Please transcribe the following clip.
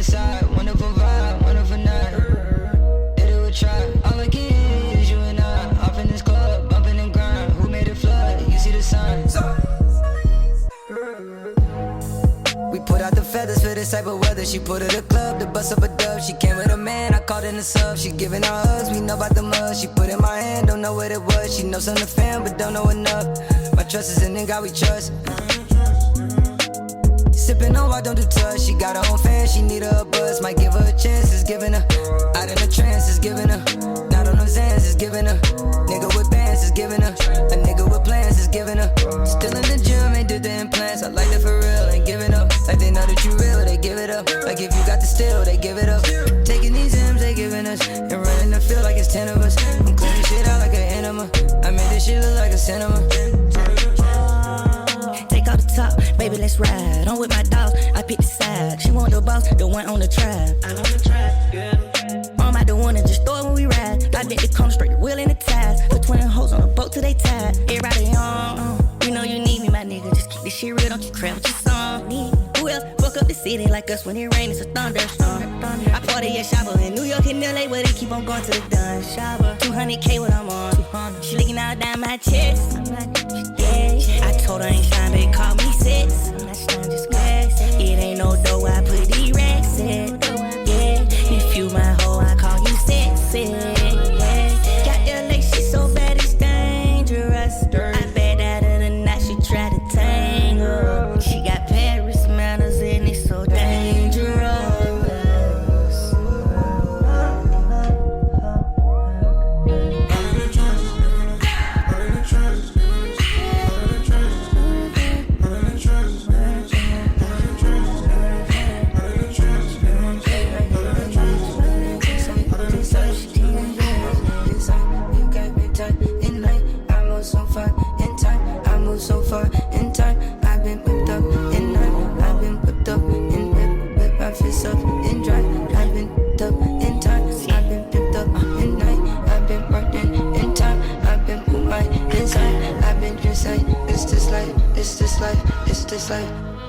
side, wonderful vibe, wonderful night. Did it with try. All I get is you and I. Off in this club, bumping and grind. Who made it flood? You see the signs. We put out the feathers for this type of weather. She put her to the club to bust up a dub. She came with a man, I called in the sub. She giving her hugs, we know about the mud. She put in my hand, don't know what it was. She knows something fam, but don't know enough. My trust is in the God we trust. Sippin' on, I don't do touch. She got her own fan, she need her a buzz. Might give her a chance, it's giving her. Out in a trance, it's giving her. Not on those hands, it's giving her. Nigga with bands, it's giving her. A nigga with plans, it's giving her. Still in the gym, ain't did the implants. I like that for real, ain't giving up. Like they know that you real, they give it up. Like if you got the steal, they give it up. Taking these M's, they giving us. And running the field like it's 10 of us. I'm cleaning shit out like an enema. I made this shit look like a cinema. Take out the top, baby, let's ride. I'm with my dogs, I pick the side. She want the boss, the one on the track. I'm on the track, yeah. I'm out the one and just throw it when we ride. I bet the corner straight, the wheel in the ties. Put 20 hoes on the boat till they tied. Everybody on, you know you need me, my nigga. Just keep this shit real, don't you crap with your song. Who else fuck up the city like us when it rain, it's a thunderstorm. I party at Shabba in New York and LA, where they keep on going to the dun. Shabba, 200K what I'm on. She licking out down my chest. Yeah, I told her I ain't shine, they call me sis. It ain't no dough, I put the racks in. Yeah, if you my hoe, I call you sexy. Yeah, got your legs, she so bad it's dangerous. I bet out of the night she try to tangle. She got Paris manners and it's so dangerous. So far in time, I've been whipped up in night. I've been whipped up in whip my fists up in drive. I've been whipped up in time. I've been whipped up in night. I've been working in time. I've been put my inside. I've been just like, it's this life, it's this life, it's this life.